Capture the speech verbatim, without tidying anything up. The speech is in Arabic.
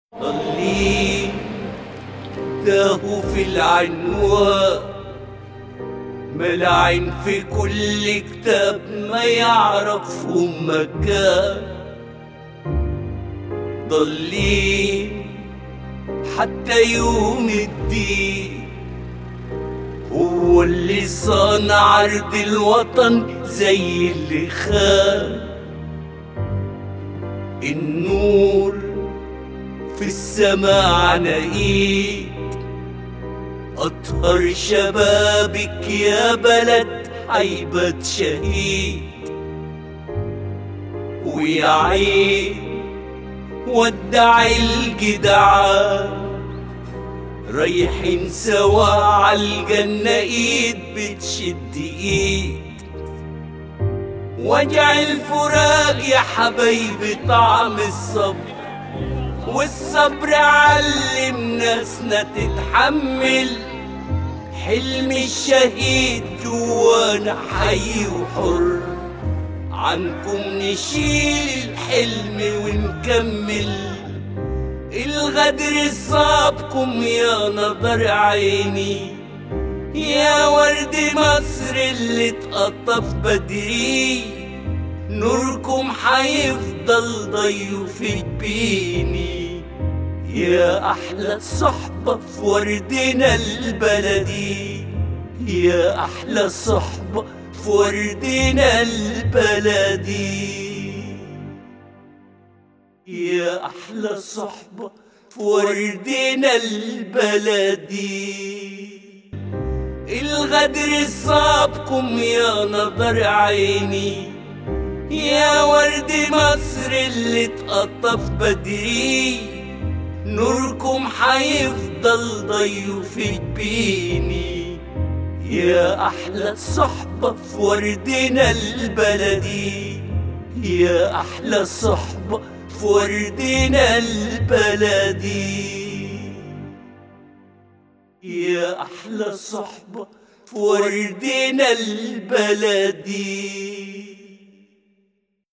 ضالين تاهوا في العنوان، ملاعين في كل كتاب ما يعرفهم مكان. ضالين حتى يوم الدين هو اللي صانع عرض الوطن زي اللي خان. النور في السماء نقيب، أطهر شبابك يا بلد هيبة شهيد. ويا عين ودع الجدعان، رايحين سوا عالجنة ايد بتشد ايد. وجع الفراق يا حبايبي طعم الصبر، والصبر علم ناسنا تتحمل. حلم الشهيد جوانا حي وحر، عنكم نشيل الحلم ونكمل. الغدر صابكم يا نظر عيني، يا ورد مصر اللي اتقطف بدري. نوركم حيفضل ضيوفك بيني، يا أحلى صحبة في وردنا البلدي. يا أحلى صحبة في وردنا البلدي. يا أحلى صحبة في وردنا البلدي. الغدر صابكم يا نظر عيني، يا ورد مصر اللي اتقطف بدري. نوركم حيفضل ضيوفك بيني، يا أحلى صحبة في وردنا البلدي. يا أحلى صحبة في وردنا البلدي. يا أحلى صحبة في وردنا البلدي.